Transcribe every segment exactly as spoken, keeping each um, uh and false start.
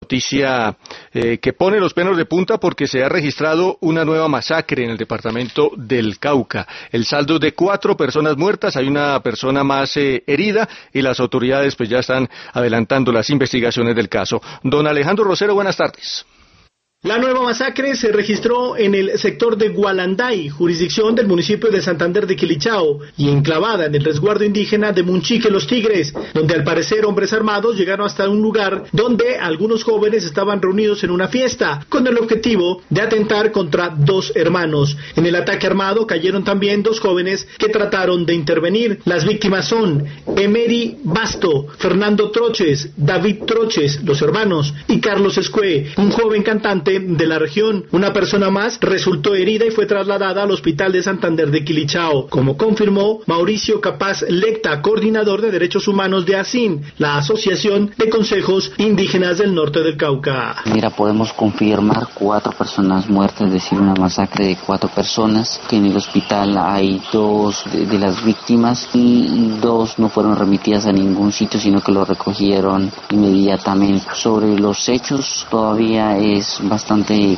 Noticia eh, que pone los pelos de punta porque se ha registrado una nueva masacre en el departamento del Cauca. El saldo es de cuatro personas muertas, hay una persona más eh, herida y las autoridades pues ya están adelantando las investigaciones del caso. Don Alejandro Rosero, buenas tardes. La nueva masacre se registró en el sector de Gualanday, jurisdicción del municipio de Santander de Quilichao, y enclavada en el resguardo indígena de Munchique Los Tigres, donde al parecer hombres armados llegaron hasta un lugar donde algunos jóvenes estaban reunidos en una fiesta, con el objetivo de atentar contra dos hermanos. En el ataque armado cayeron también dos jóvenes que trataron de intervenir. Las víctimas son Emery Basto, Fernando Troches, David Troches, los hermanos, y Carlos Escue, un joven cantante de la región. Una persona más resultó herida y fue trasladada al hospital de Santander de Quilichao, como confirmó Mauricio Capaz Lecta, coordinador de derechos humanos de ASIN, la Asociación de Consejos Indígenas del Norte del Cauca. Mira, podemos confirmar cuatro personas muertas, es decir, una masacre de cuatro personas, que en el hospital hay dos de, de las víctimas y dos no fueron remitidas a ningún sitio, sino que lo recogieron inmediatamente. Sobre los hechos todavía es bastante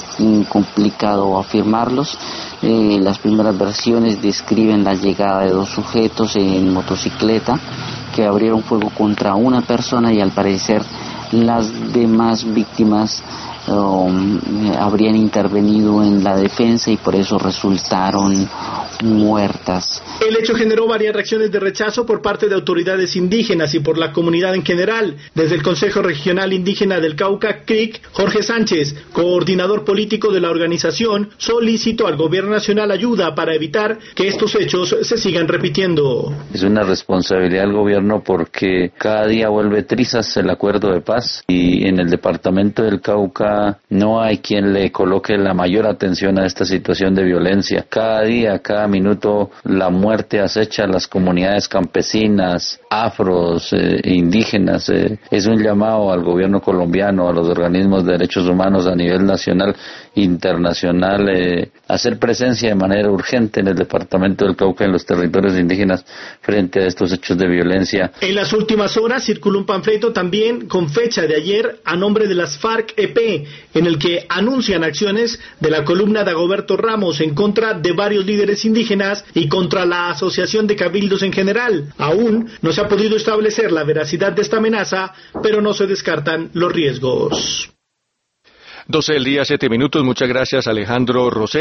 complicado afirmarlos. Eh, las primeras versiones describen la llegada de dos sujetos en motocicleta que abrieron fuego contra una persona y al parecer las demás víctimas um, habrían intervenido en la defensa y por eso resultaron muertas. El hecho generó varias reacciones de rechazo por parte de autoridades indígenas y por la comunidad en general. Desde el Consejo Regional Indígena del Cauca, C R I C, Jorge Sánchez, coordinador político de la organización, solicitó al gobierno nacional ayuda para evitar que estos hechos se sigan repitiendo. Es una responsabilidad del gobierno porque cada día vuelve trizas el acuerdo de paz y en el departamento del Cauca no hay quien le coloque la mayor atención a esta situación de violencia. Cada día, cada minuto, la muerte acecha a las comunidades campesinas, afros, eh, indígenas. Eh, es un llamado al gobierno colombiano, a los organismos de derechos humanos a nivel nacional, internacional, eh, hacer presencia de manera urgente en el departamento del Cauca, en los territorios indígenas, frente a estos hechos de violencia. En las últimas horas circuló un panfleto también con fecha de ayer a nombre de las FARC-E P, en el que anuncian acciones de la columna Dagoberto Ramos en contra de varios líderes indígenas y contra la Asociación de Cabildos en general. Aún no se ha podido establecer la veracidad de esta amenaza, pero no se descartan los riesgos. doce del día, siete minutos. Muchas gracias, Alejandro Rosero.